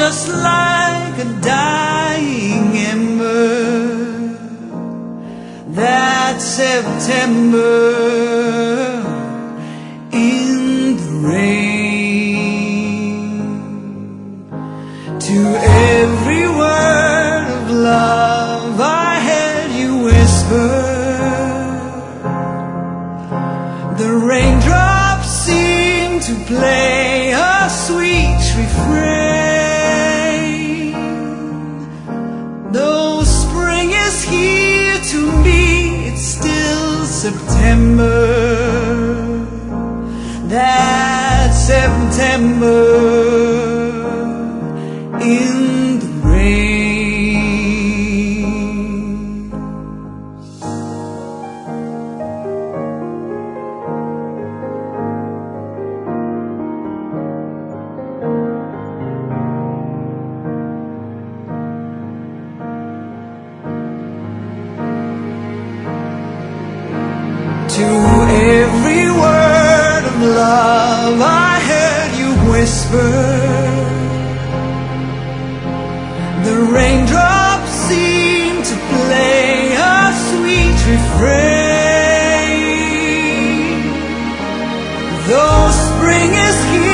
just like a dying ember. That September in the rain. To every word of love I heard you whisper. The raindrops seem to play a sweet refrain. Though spring is here to me, it's still September. That September in the rain. To every word of love I heard you whisper. The raindrops seem to play a sweet refrain. Though spring is here